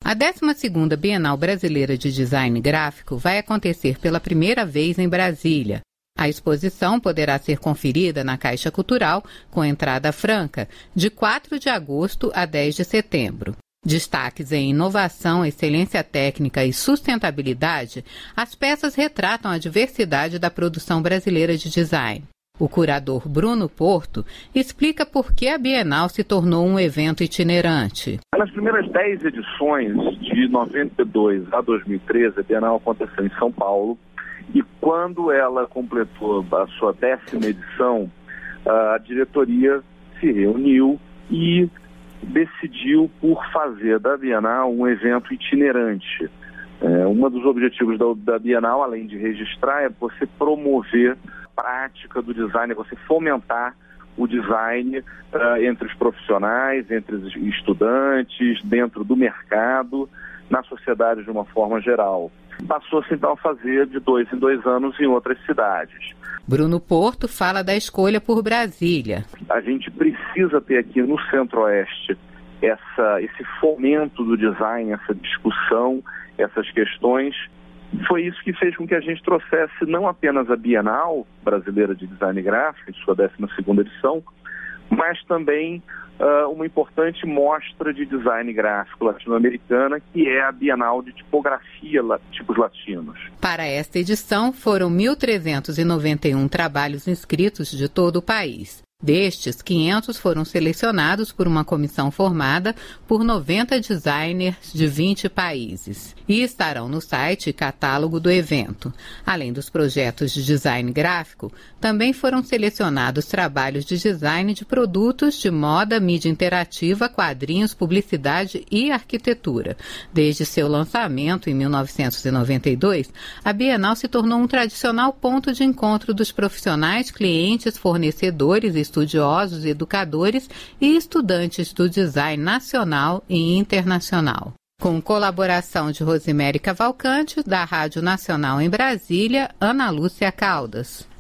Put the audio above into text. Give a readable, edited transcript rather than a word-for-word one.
A 12ª Bienal Brasileira de Design Gráfico vai acontecer pela primeira vez em Brasília. A exposição poderá ser conferida na Caixa Cultural, com entrada franca, de 4 de agosto a 10 de setembro. Destaques em inovação, excelência técnica e sustentabilidade, as peças retratam a diversidade da produção brasileira de design. O curador Bruno Porto explica por que a Bienal se tornou um evento itinerante. Nas primeiras 10 edições, de 92 a 2013, a Bienal aconteceu em São Paulo, e quando ela completou a sua 10ª edição, a diretoria se reuniu e decidiu por fazer da Bienal um evento itinerante. Um dos objetivos da Bienal, além de registrar, é você promover prática do design, você fomentar o design entre os profissionais, entre os estudantes, dentro do mercado, na sociedade de uma forma geral. Passou-se então a fazer de 2 em 2 anos em outras cidades. Bruno Porto fala da escolha por Brasília. A gente precisa ter aqui no Centro-Oeste esse fomento do design, essa discussão, essas questões. Foi isso que fez com que a gente trouxesse não apenas a Bienal Brasileira de Design Gráfico, em sua 12ª edição, mas também uma importante mostra de design gráfico latino-americana, que é a Bienal de Tipografia Tipos Latinos. Para esta edição, foram 1.391 trabalhos inscritos de todo o país. Destes, 500 foram selecionados por uma comissão formada por 90 designers de 20 países e estarão no site e catálogo do evento. Além dos projetos de design gráfico, também foram selecionados trabalhos de design de produtos de moda, mídia interativa, quadrinhos, publicidade e arquitetura. Desde seu lançamento em 1992, a Bienal se tornou um tradicional ponto de encontro dos profissionais, clientes, fornecedores, estudiosos, educadores e estudantes do design nacional e internacional. Com colaboração de Rosemary Cavalcante, da Rádio Nacional em Brasília, Ana Lúcia Caldas.